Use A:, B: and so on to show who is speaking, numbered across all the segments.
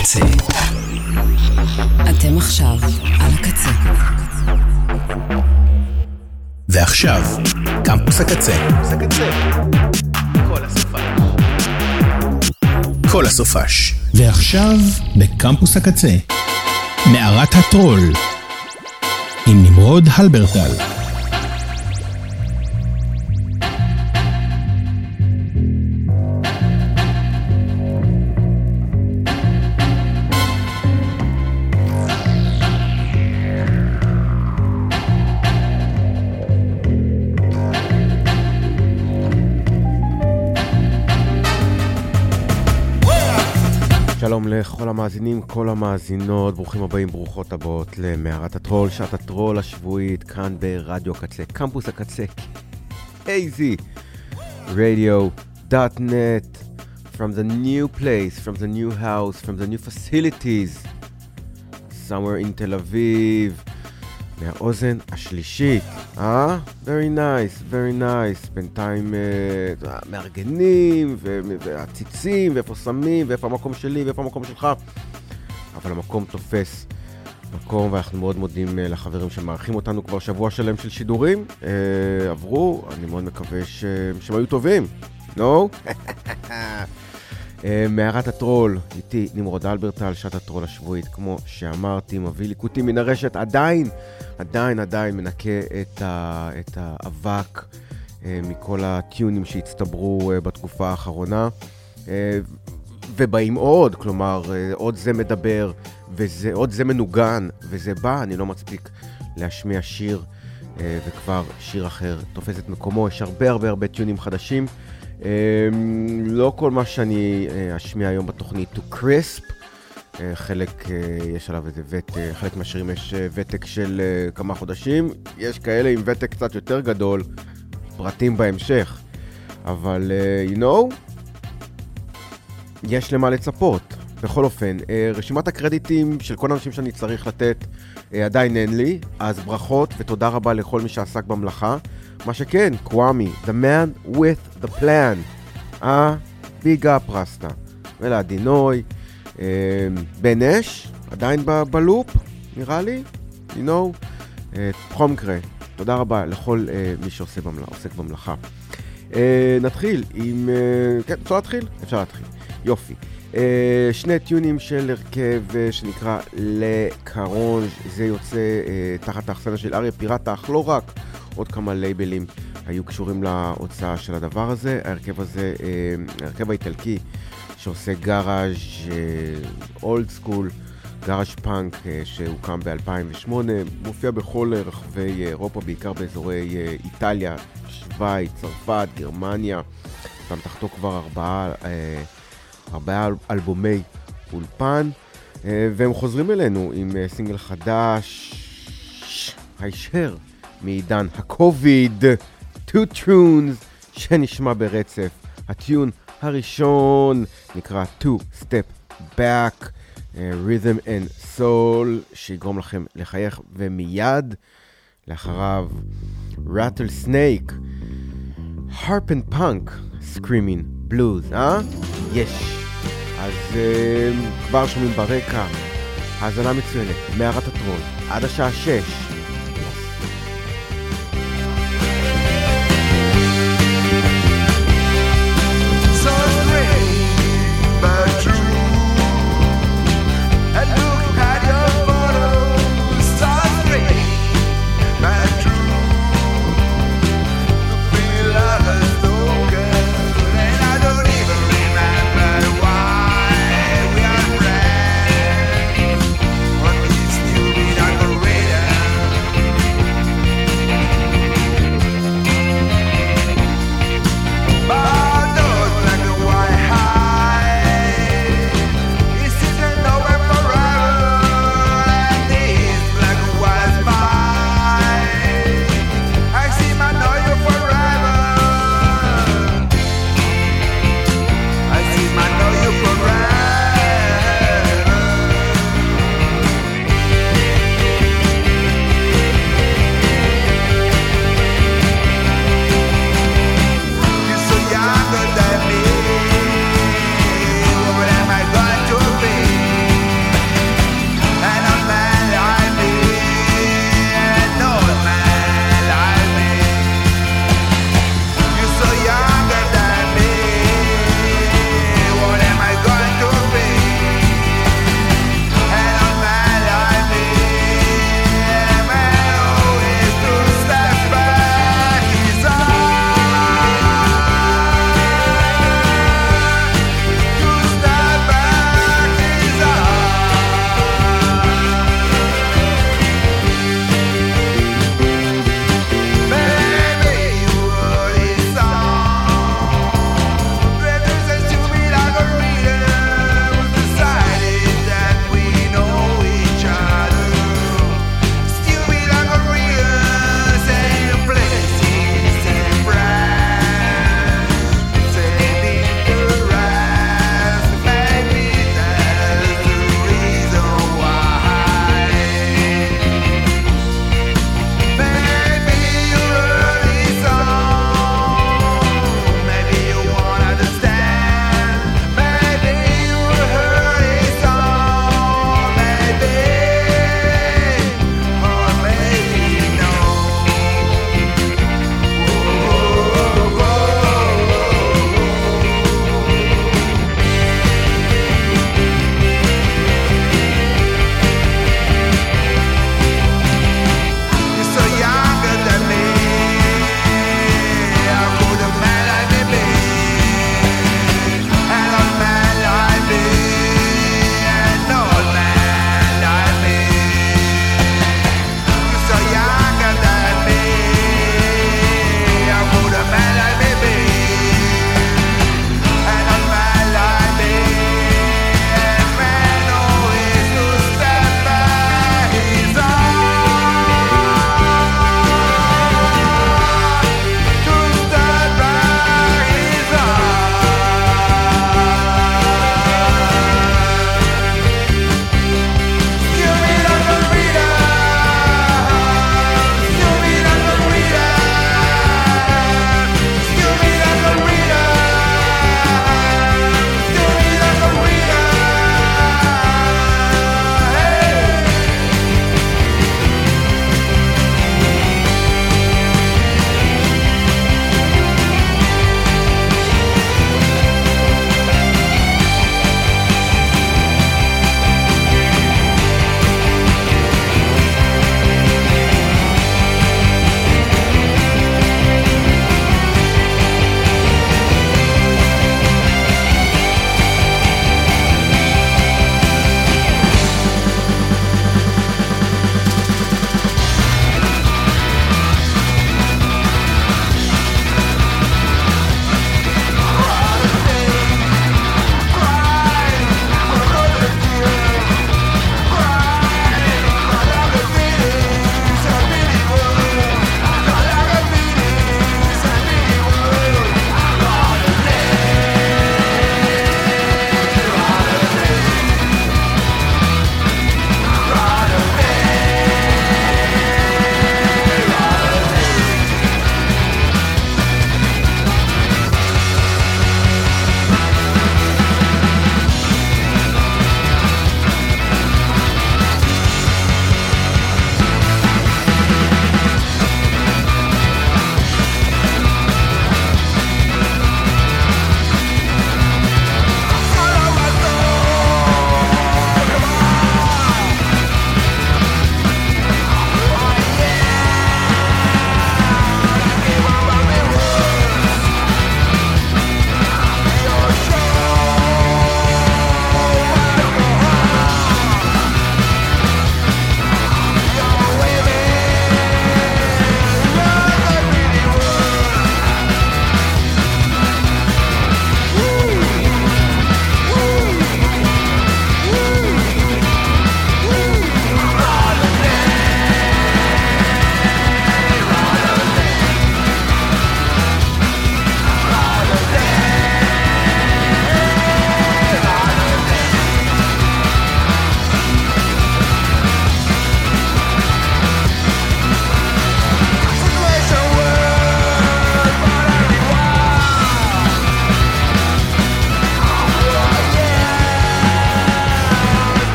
A: הקצה.
B: אתם עכשיו על הקצה.
A: ועכשיו, קמפוס הקצה. כל הסופש. ועכשיו, בקמפוס הקצה, מערת הטרול, עם נמרוד הלברטל.
C: שלום לכל המאזינים, כל המאזינות, ברוכים הבאים, ברוכות הבאות למערת הטרול, שעת הטרול השבועית, כאן ברדיו הקצה, קמפוס הקצה, kzradio.net, from the new place, from the new house, from the new facilities, somewhere in תל אביב, מהאוזן השלישית, very nice, very nice, בינתיים מארגנים והציצים ואיפה שמים ואיפה המקום שלי ואיפה המקום שלך, אבל המקום תופס מקום, ואנחנו מאוד מודים לחברים שמארחים אותנו כבר שבוע שלם של שידורים, עברו, אני מאוד מקווה שהם היו טובים, נו? מערת הטרול, איתי נמרוד הלברטל, שעת הטרול השבועית, כמו שאמרתי, מביא ליקוטים מן הרשת, עדיין מנקה את האבק מכל הטיונים שהצטברו בתקופה האחרונה, ובאים עוד, כלומר, עוד זה מדבר, עוד זה מנוגן, וזה בא, אני לא מצפיק להשמיע שיר, וכבר שיר אחר תופס את מקומו, יש הרבה טיונים חדשים, לא כל מה שאני אשמיע היום בתוכנית הוא קריספ, חלק יש עליו איזה ותק, חלק מהשירים יש ותק של כמה חודשים, יש כאלה עם ותק קצת יותר גדול, פרטים בהמשך, אבל יש למה לצפות. בכל אופן, רשימת הקרדיטים של כל האנשים שאני צריך לתת עדיין אין לי, אז ברכות ותודה רבה לכל מי שעסק במלאכה. מה שכן, קוואמי, the man with the plan, ביג אפ רסטה, ולעדינוי, בן אש, עדיין בלופ, נראה לי, בכל מקרה, תודה רבה לכל מי שעוסק במלאכה. נתחיל עם, כן, אפשר להתחיל, יופי. שני טיונים של הרכב שנקרא לקרונג', זה יוצא תחת האחסנה של אריה פירטה, אך לא רק, עוד כמה לייבלים היו קשורים להוצאה של הדבר הזה. ההרכב האיטלקי שעושה גאראז' אולד סקול, גאראז' פאנק שהוקם ב-2008, מופיע בכל רחבי אירופה, בעיקר באזורי איטליה, שווייץ, צרפת, גרמניה, תחתו כבר ארבעה אלבומי אולפן, והם חוזרים אלינו עם סינגל חדש, הישר מעידן הקוביד, 2 tunes שנשמע ברצף. הטיון הראשון נקרא 2 Step Back, Rhythm and Soul, שיגרום לכם לחייך, ומיד לאחריו Rattlesnake, Harp and Punk, Screaming Blues, יש. אז כבר שומעים ברקע, האזנה מצוינת, מערת הטרול, עד השעה 6.
D: What is new in our radar?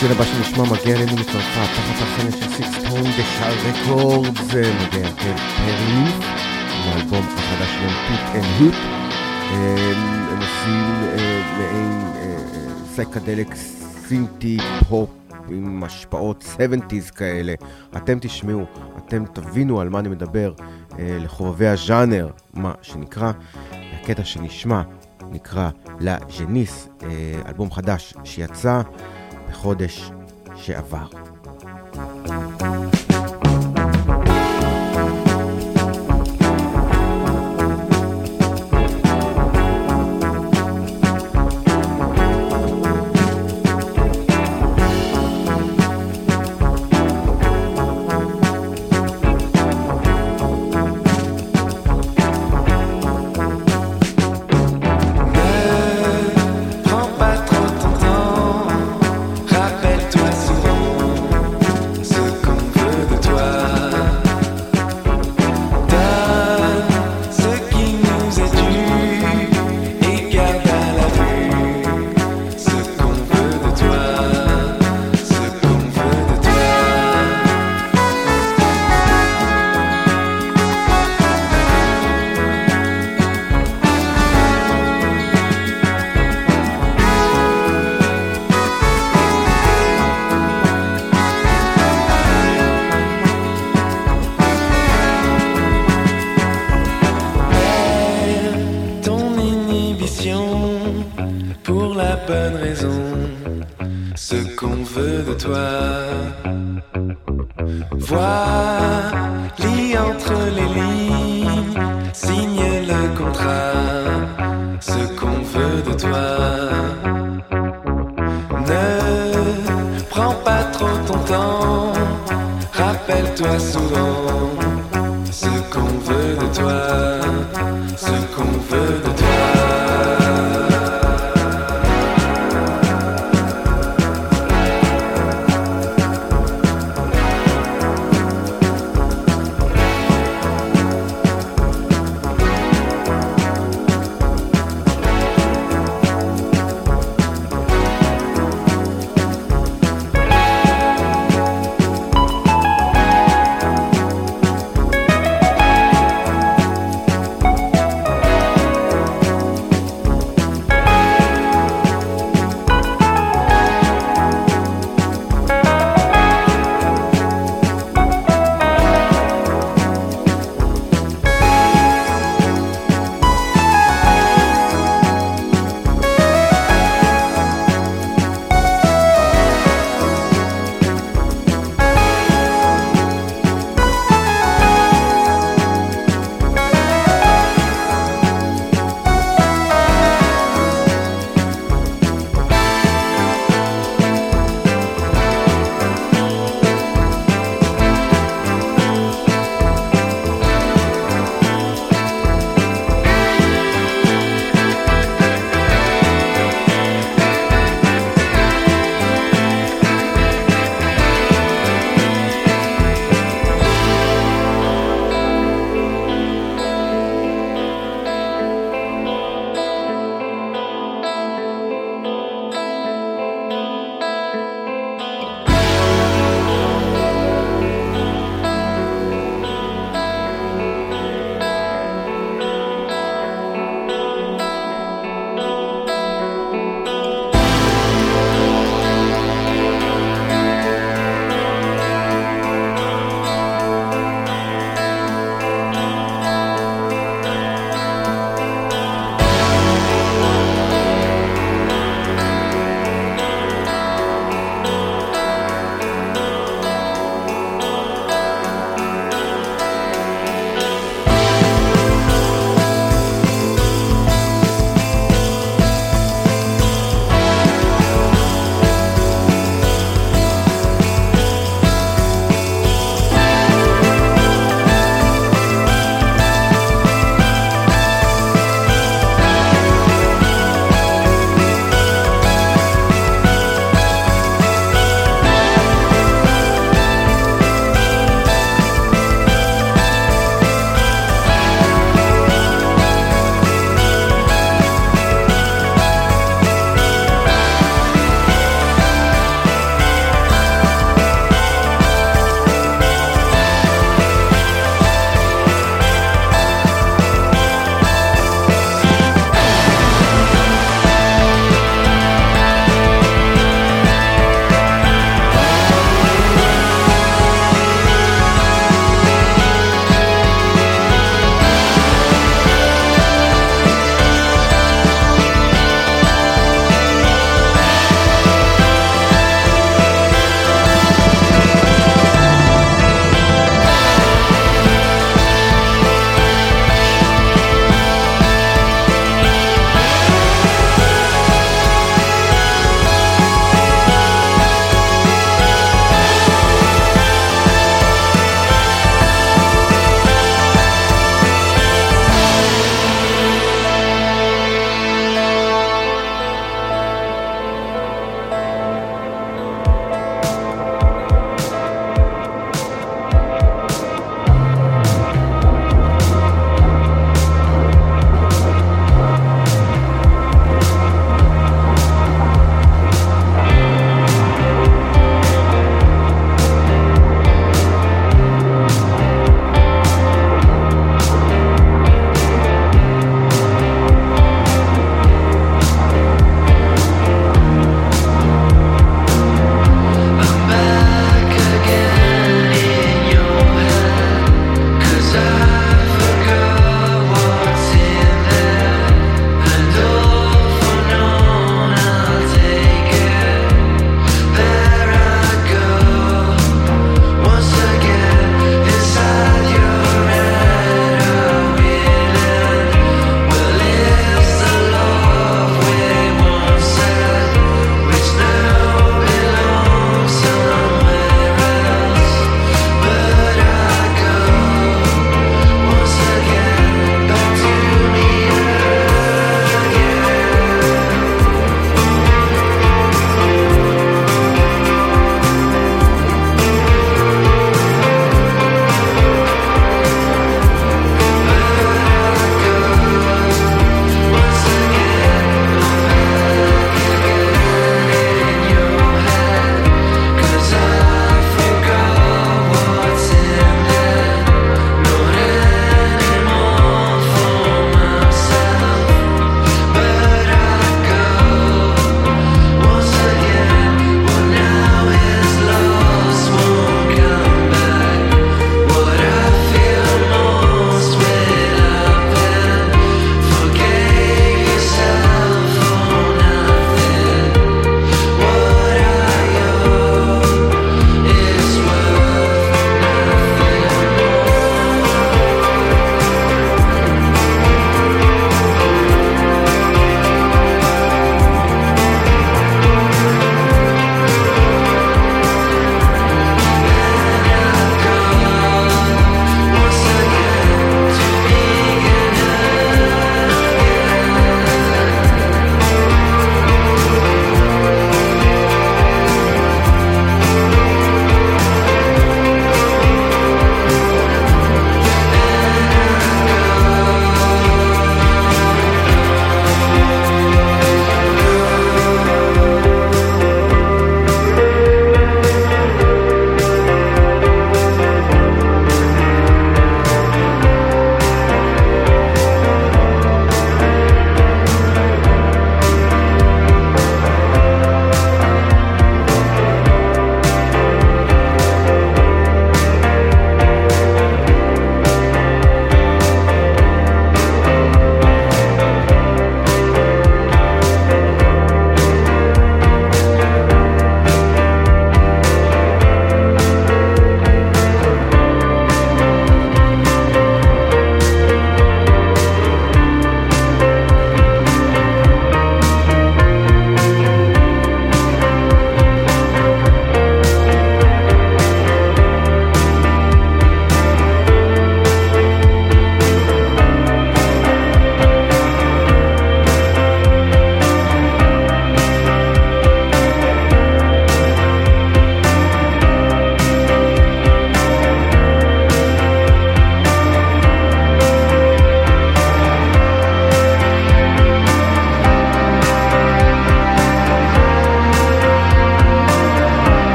C: הטון הבא שנשמע מגיע אלינו מצרפת, תחת החנש של סיקסטון בשאר רקורדס, מגיע פרליף, עם האלבום החדש שלהם פיט אנד הופ. הם עושים מעין סייקדליק סינטי פופ עם השפעות 70s כאלה. אתם תשמעו, אתם תבינו על מה אני מדבר, לחובבי הז'אנר, מה שנקרא. הקטע שנשמע נקרא לה ז'ניס, אלבום חדש שיצא בחודש שעבר.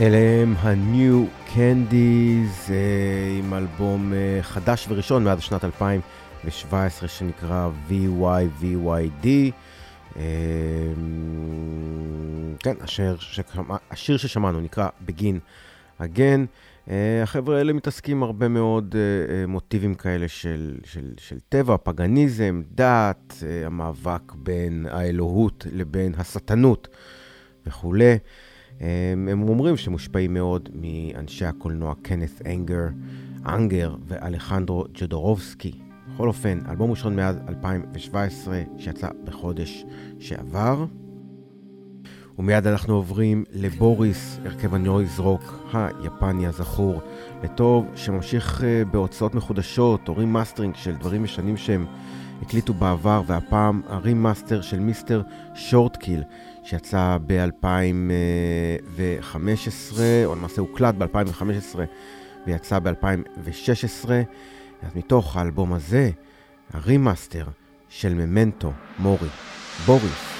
C: אלה הם ה-New Candies עם אלבום חדש וראשון מאז שנת 2017 שנקרא VYVYD. כן, השיר ששמענו נקרא Begin Again. החבר'ה האלה מתעסקים הרבה מאוד מוטיבים כאלה של טבע, פגניזם, דת, המאבק בין האלוהות לבין השטנות וכו'. הם אומרים שמושפעים מאוד מאנשי הקולנוע קנת אנגר ואלחנדרו ג'ודורובסקי. בכל אופן, אלבום ראשון מאז 2017 שיצא בחודש שעבר. ומיד אנחנו עוברים לבוריס, הרכב הנויז רוק היפני הזכור לטוב, שממשיך בהוצאות מחודשות או רימאסטרינג של דברים ישנים שהם הקליטו בעבר, והפעם הרימאסטר של מיסטר שורטקיל שיצא ב-2015, או למעשה הוקלט ב-2015 ויצא ב-2016. אז מתוך האלבום הזה, הרימאסטר של ממנטו מורי, בוריס.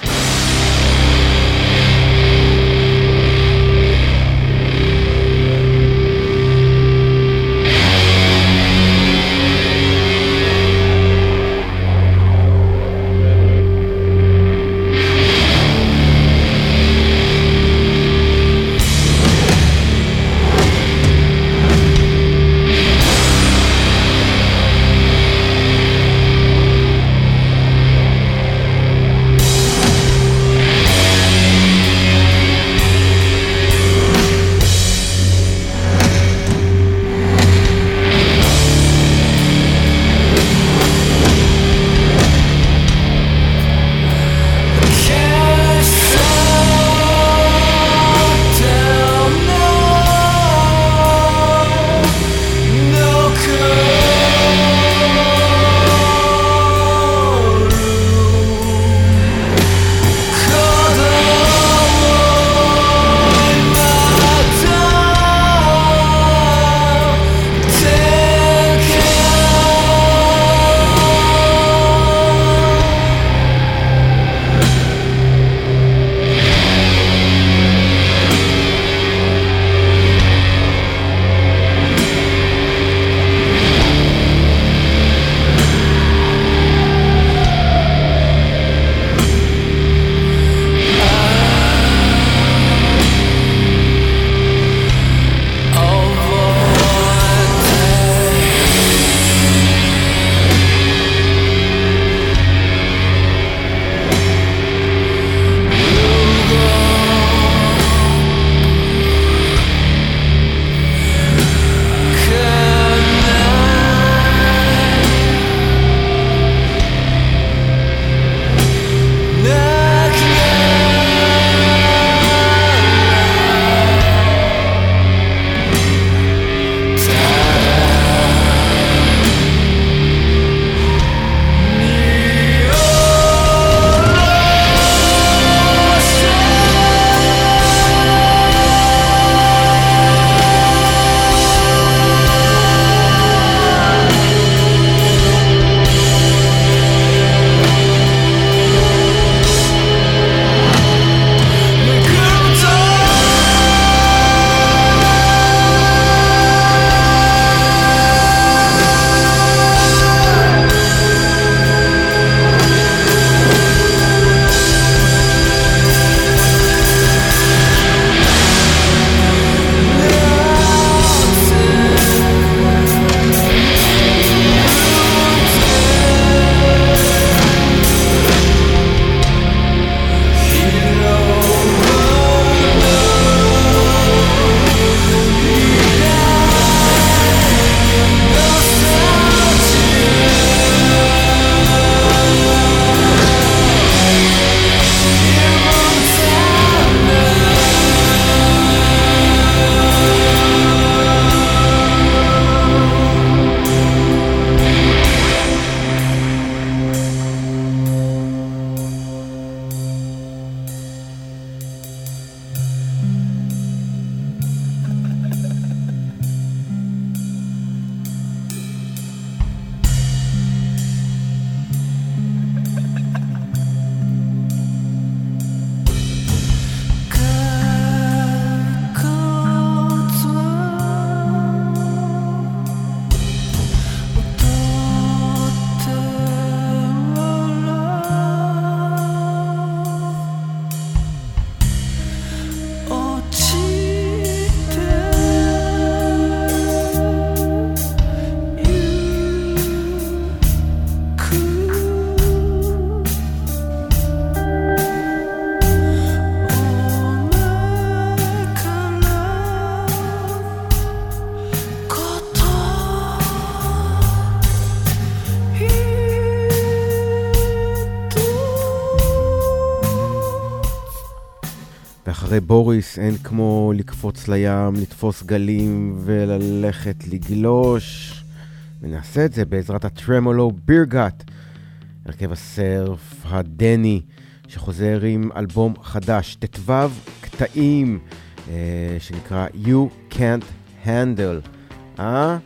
C: ואחרי בוריס אין כמו לקפוץ לים, לתפוס גלים וללכת לגלוש. ונעשה את זה בעזרת הטרמולו בירגאט, הרכב הסרף הדני, שחוזר עם אלבום חדש, תתוו קטעים, שנקרא You Can't Handle. הם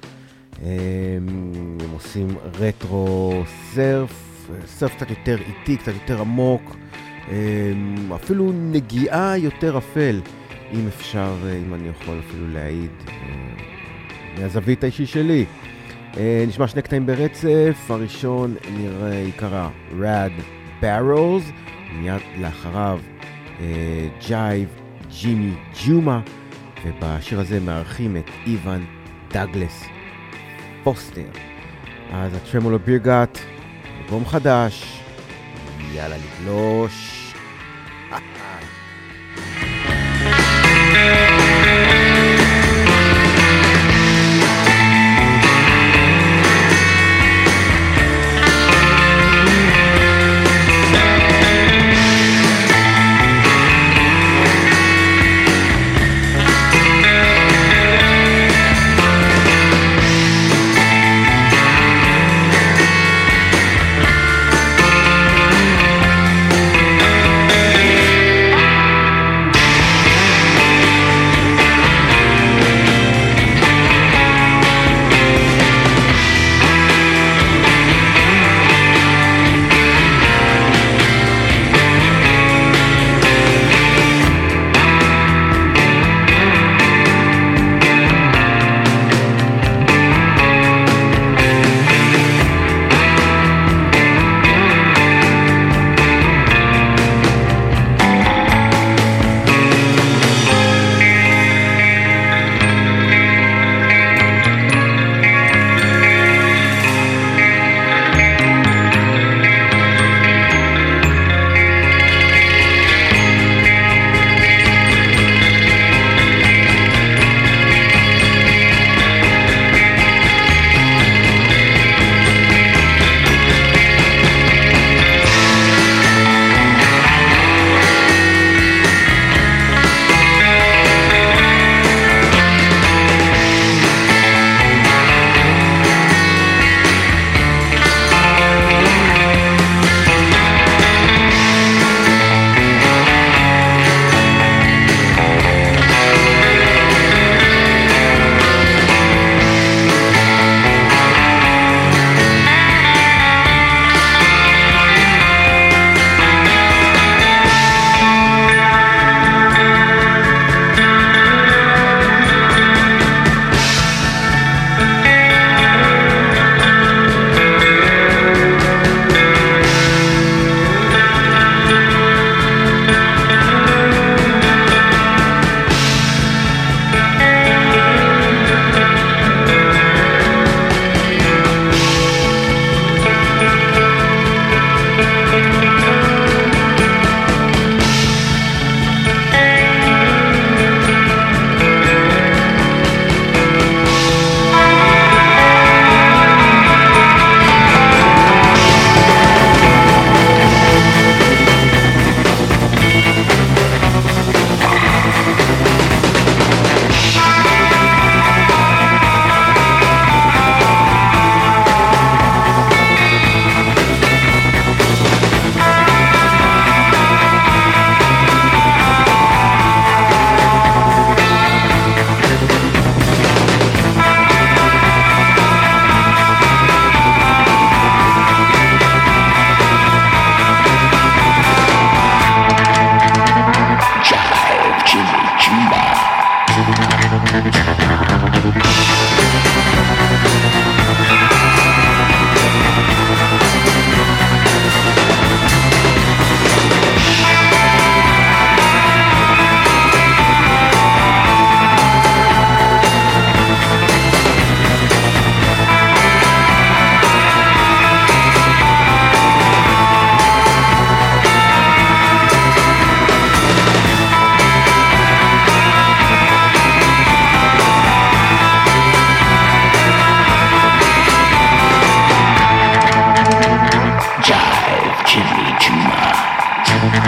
C: עושים רטרו סרף קצת יותר איטי, קצת יותר עמוק, אפילו נגיעה יותר אפל, אם אפשר, אם אני יכול אפילו להעיד מהזווית האישי שלי. נשמע שני קטעים ברצף, הראשון נראה יקרה Rad Barrels, מיד לאחריו ג'ייב ג'ימי ג'ומה, ובשיר הזה מארחים את איוון דאגלס פוסטר. אז הטרמולו בירגאט, אלבום חדש, יאללה לגלוש.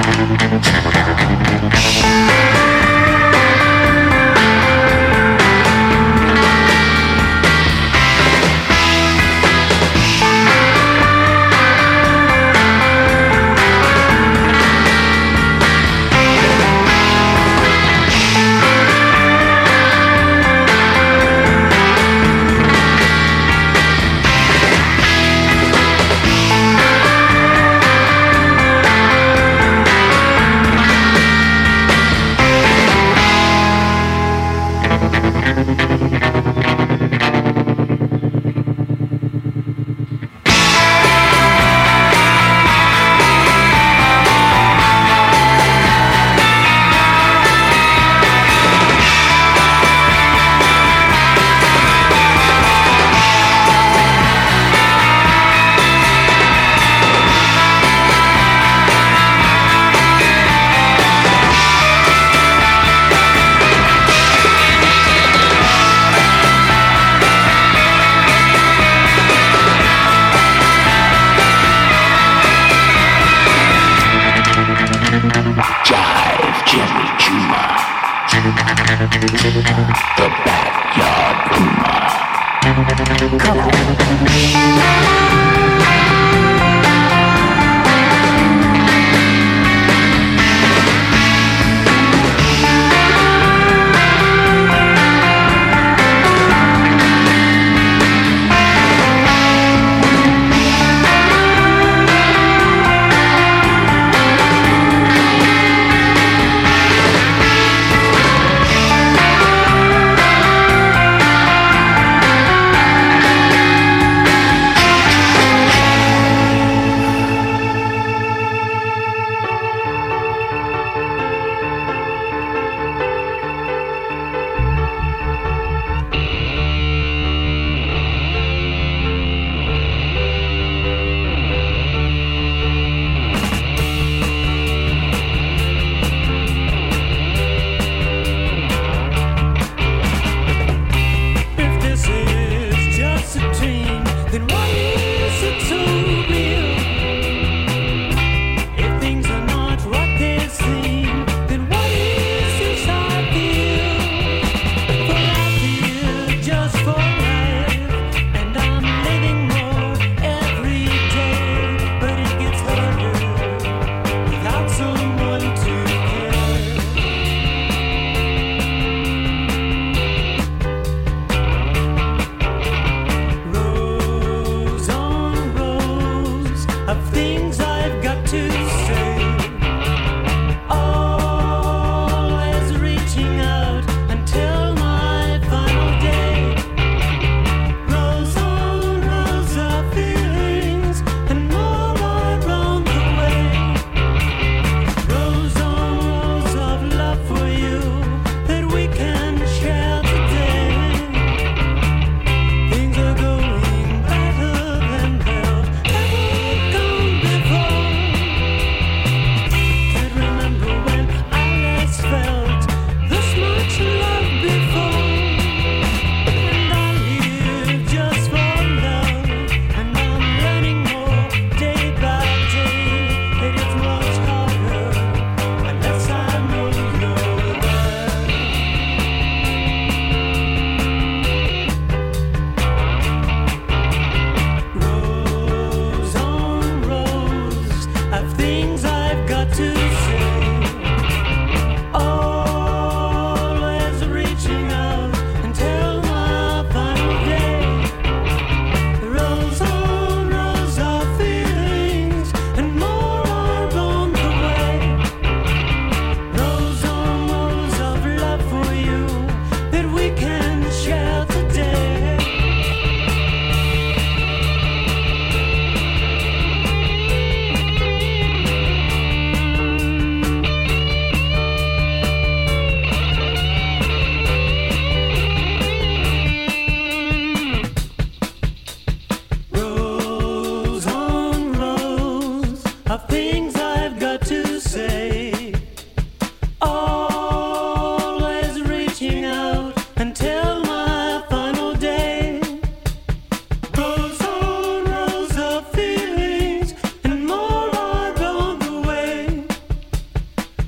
D: The Backyard Puma. Come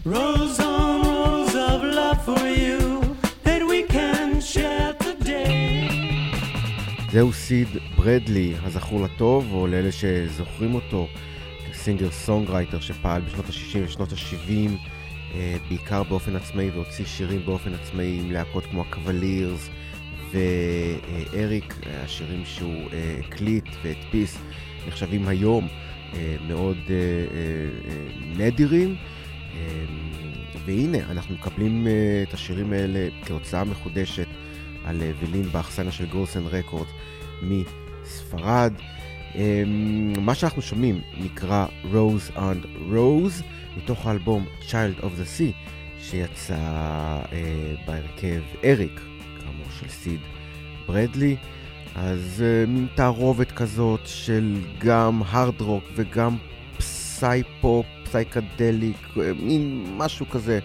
E: Rows on rows of love for you that we can share today.
C: זהו סיד ברדלי, הזכור לטוב, או לאלה שזוכרים אותו, כסינגר סונגרייטר שפעל בשנות ה-60 ושנות ה-70, בעיקר באופן עצמאי, והוציא שירים באופן עצמאי עם להקות כמו הקוולירס ואריק. השירים שהוא הקליט והדפיס נחשבים היום מאוד נדירים, והנה אנחנו מקבלים את השירים האלה כהוצאה מחודשת על וילין באחסנה של גולסן רקורד מספרד. מה שאנחנו שומעים נקרא Rose and Rose, מתוך האלבום Child of the Sea, שיצא בהרכב אריק, כאמור של סיד ברדלי. אז מין תערובת כזאת של גם הרד רוק וגם פסאי-פופ, פסייקדליק, מין משהו כזה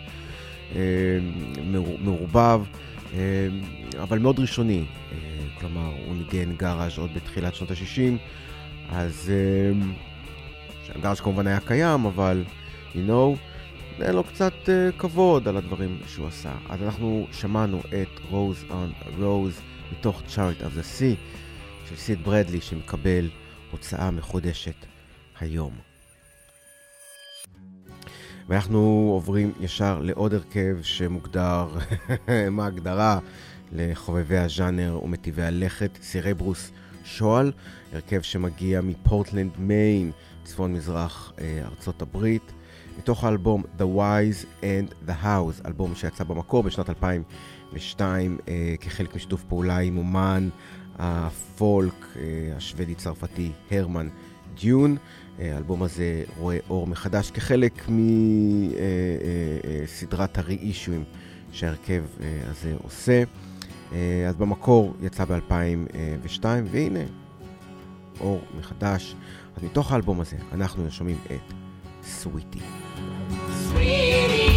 C: מעורבב, אבל מאוד ראשוני. כלומר, הוא ניגן גראז' עוד בתחילת שנות ה-60, אז גראז' כמובן היה קיים, אבל אין לו קצת כבוד על הדברים שהוא עשה. אז אנחנו שמענו את Rose on Rose מתוך Child of the Sea של סיד ברדלי, שמקבל הוצאה מחודשת היום. ואנחנו עוברים ישר לעוד הרכב שמוגדר, מה ההגדרה לחובבי הז'אנר ומטיבי הלכת, סרברוס שואל, הרכב שמגיע מפורטלנד, מיין, צפון מזרח ארצות הברית, מתוך האלבום The Wise and the House, אלבום שיצא במקור בשנת 2002 כחלק משיתוף פעולה עם אומן הפולק השוודי-צרפתי הרמן דיון. האלבום הזה רואה אור מחדש כחלק מסדרת הרי-אישויים שההרכב הזה עושה. אז במקור יצא ב-2002, והנה אור מחדש. אז מתוך האלבום הזה אנחנו שומעים את סוויטי. סוויטי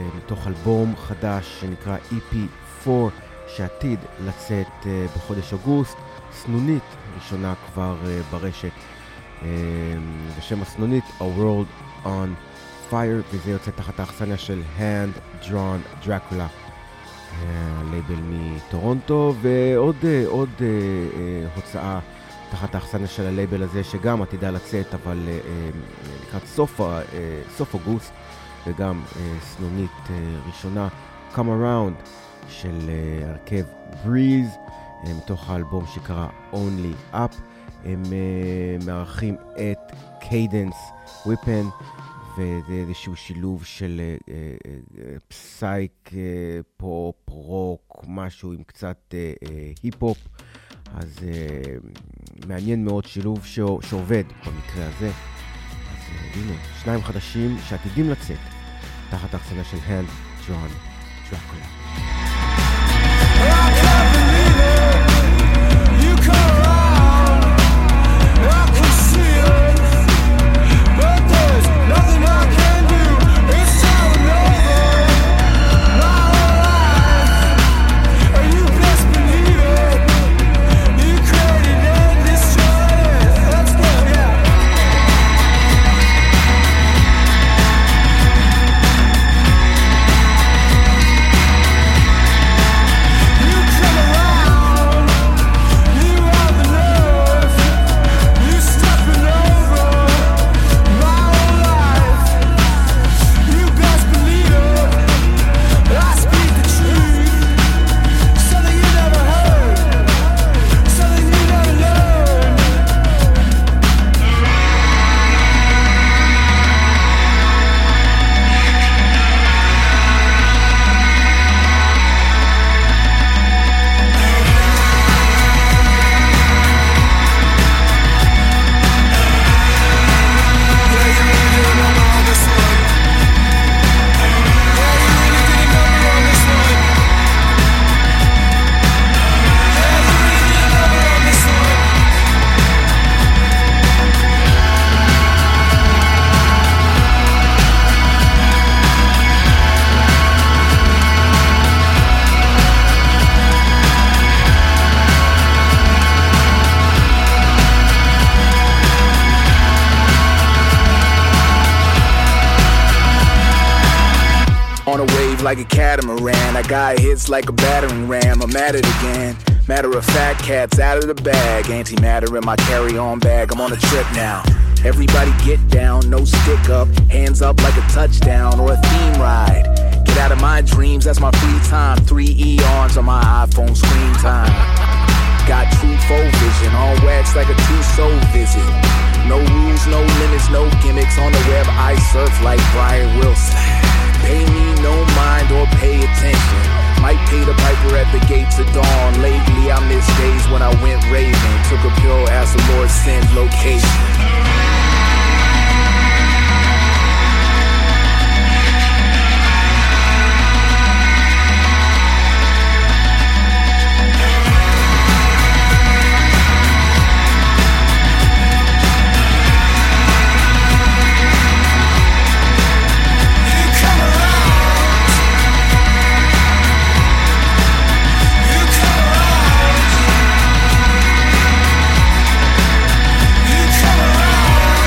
C: מתוך אלבום חדש שנקרא EP4 שעתיד לצאת בחודש אוגוסט. סנונית ראשונה כבר ברשת בשם הסנונית A World on Fire, וזה יוצא תחת האכסניה של Hand Drawn Dracula, לייבל מטורונטו, ועוד הוצאה תחת האכסניה של הלייבל הזה שגם עתידה לצאת אבל לקראת סוף אוגוסט, וגם סנונית ראשונה Come Around של הרכב Breeze מתוך האלבום שקרא Only Up. הם מארחים את Cadence Weapon, וזה איזשהו שילוב של פסייק, פופ, רוק, משהו עם קצת היפ-הופ. אז מעניין מאוד, שילוב שעובד במקרה הזה. אז הנה, שניים חדשים שעתידים לצאת תחת האכסניה של Hand Drawn Dracula.
F: Like a catamaran, I got hits like a battering ram. I'm at it again. Matter of fact, cat's out of the bag. Antimatter in my carry-on bag. I'm on a trip now. Everybody get down, no stick up. Hands up like a touchdown or a theme ride. Get out of my dreams, that's my free time. 3 eons on my iPhone screen time. Got true full vision, all wax like a two-soul visit. No rules, no limits, no gimmicks. On the web, I surf like Brian Wilson. Pay me no mind or pay attention. Might pay the piper at the gates of dawn. Lately I miss days when I went raving. Took a pill, asked the Lord send location.
G: You come around.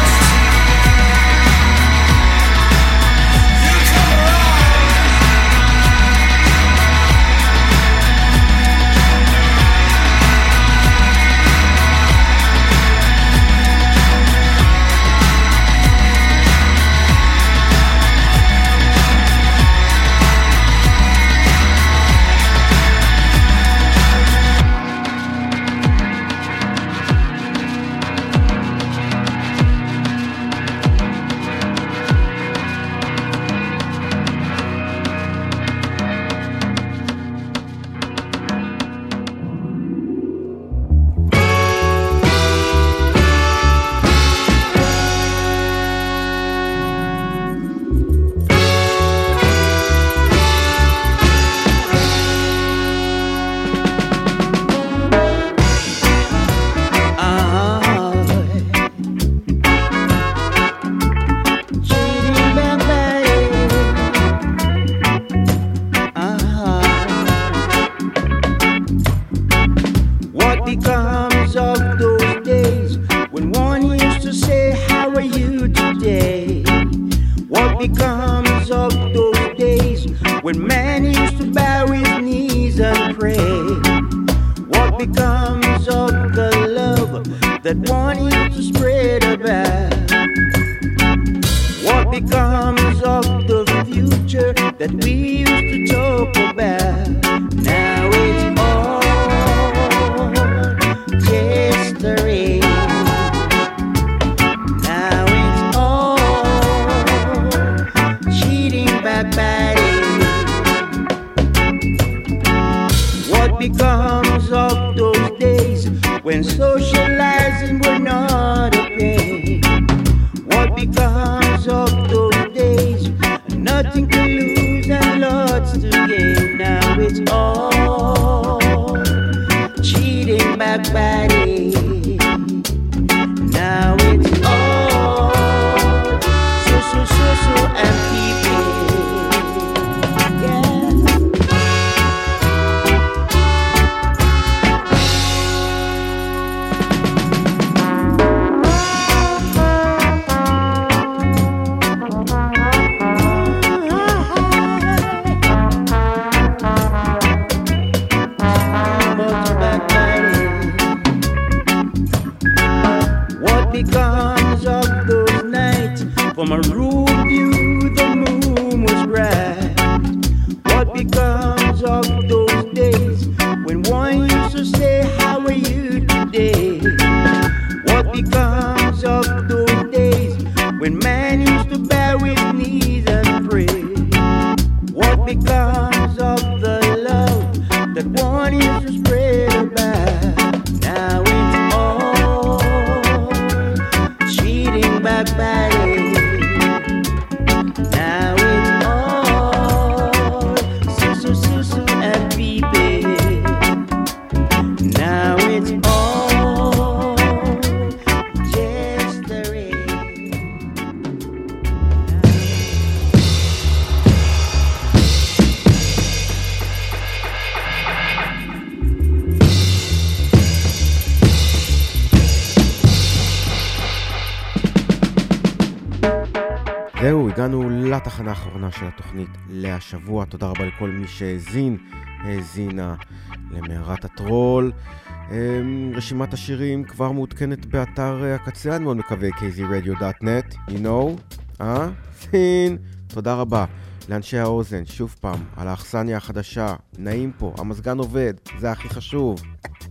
G: when man used to bow his knees and pray? What becomes of the love that one used to spread about? What becomes of the future that we used to talk about? Now it's all history. Now it's all cheating, backbiting. What becomes of those days when socializing were not a pain? What becomes of those days? Nothing to lose and lots to gain. Now it's all cheating, backbiting. Now it's all so and people. Yeah. Becomes of those nights from a room view the moon was bright? What becomes of those days when one used to say, how are you today? What becomes of those days when man used to bow his knees and pray? What becomes of the love that one used to spread about? Now it's all backbiting. Now it's all so and people. Now it's all just the rain.
C: זהו, הגענו לתחנה האחרונה של התוכנית להשבוע. תודה רבה לכל מי שהאזינה למערת הטרול. רשימת השירים כבר מעודכנת באתר הקצה, אני מאוד מקווה, kzradio.net, you know, סין. תודה רבה לאנשי האוזן, שוב פעם, על האכסניה החדשה, נעים פה, המזגן עובד, זה הכי חשוב.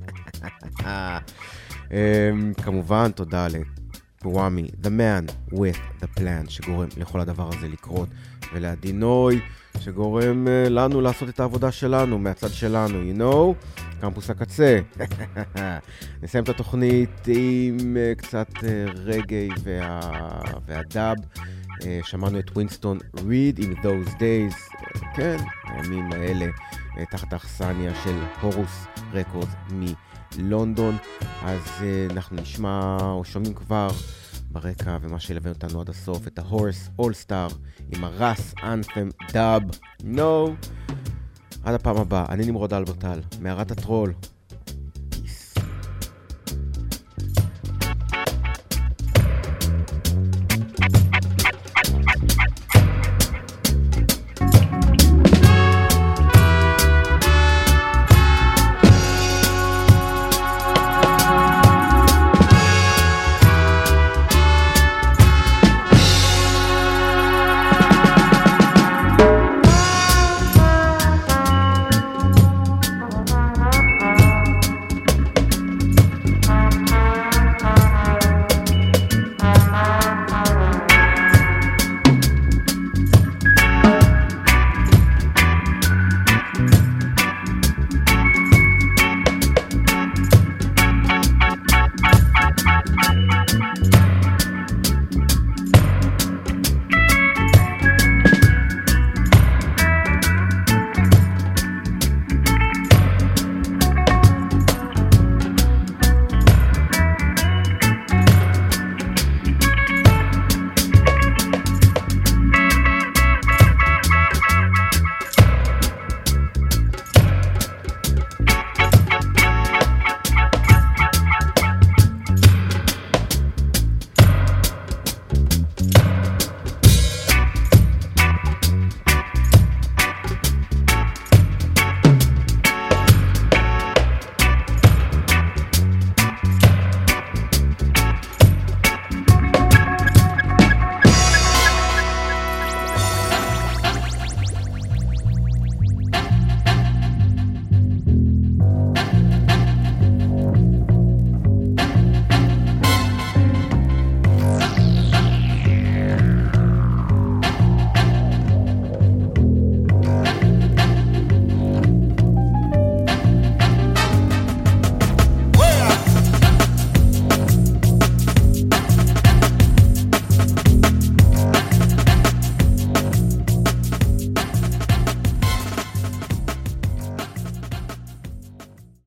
C: כמובן, תודה קוואמי, the man with the plan, שגורם לכל הדבר הזה לקרות, ולעדינוי, שגורם לנו לעשות את העבודה שלנו, מהצד שלנו, you know, קמפוס הקצה. נסיים את התוכנית עם קצת רגעי והדאב. שמענו את ווינסטון ריד עם Those Days, כן, הימים האלה, תחת האכסניה של הורוס רקורדס מלונדון. אז אנחנו נשמע או שומעים כבר ברקע ומה שילווה אותנו עד הסוף את ההורס אול-סטאר עם הרס אנת'ם דאב. עד הפעם הבאה, אני נמרוד אלברטל, מערת הטרול.